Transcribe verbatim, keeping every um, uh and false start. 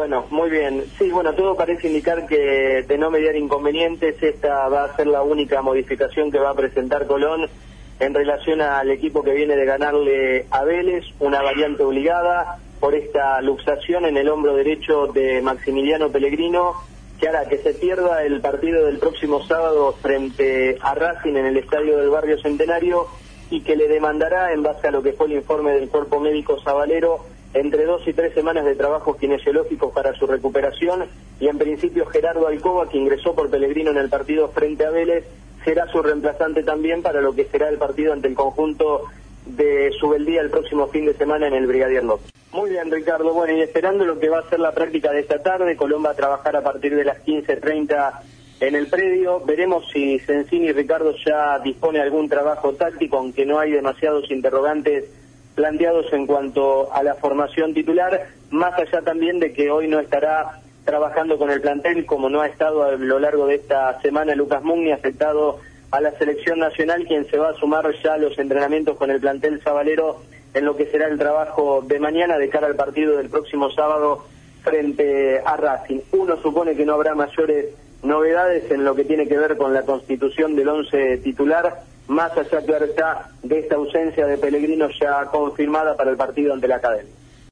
Bueno, muy bien. Sí, bueno, todo parece indicar que de no mediar inconvenientes, esta va a ser la única modificación que va a presentar Colón en relación al equipo que viene de ganarle a Vélez, una variante obligada por esta luxación en el hombro derecho de Maximiliano Pellegrino, que hará que se pierda el partido del próximo sábado frente a Racing en el estadio del Barrio Centenario y que le demandará, en base a lo que fue el informe del cuerpo médico sabalero, entre dos y tres semanas de trabajos kinesiológicos para su recuperación, y en principio Gerardo Alcoba, que ingresó por Pellegrino en el partido frente a Vélez, será su reemplazante también para lo que será el partido ante el conjunto de Subeldía el próximo fin de semana en el Brigadier López. Muy bien, Ricardo. Bueno, y esperando lo que va a ser la práctica de esta tarde, Colón va a trabajar a partir de las quince treinta en el predio. Veremos si Sensini y Ricardo ya dispone de algún trabajo táctico, aunque no hay demasiados interrogantes planteados en cuanto a la formación titular, más allá también de que hoy no estará trabajando con el plantel, como no ha estado a lo largo de esta semana Lucas Mugni, afectado a la selección nacional, quien se va a sumar ya a los entrenamientos con el plantel sabalero en lo que será el trabajo de mañana de cara al partido del próximo sábado frente a Racing. Uno supone que no habrá mayores novedades en lo que tiene que ver con la constitución del once titular, más allá, claro está, de esta ausencia de Pellegrino ya confirmada para el partido ante la Academia.